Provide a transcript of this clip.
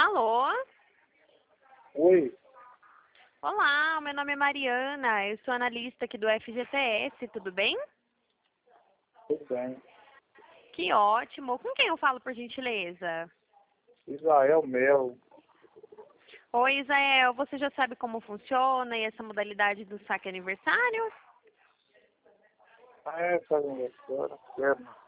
Alô? Oi, Olá, meu nome é Mariana, eu sou analista aqui do FGTS, tudo bem? tudo bem. Que ótimo. Com quem eu falo, por gentileza? Israel Melo. Oi, Isael, você já sabe como funciona e essa modalidade do saque aniversário? Ah, é, faz aniversário. Quero.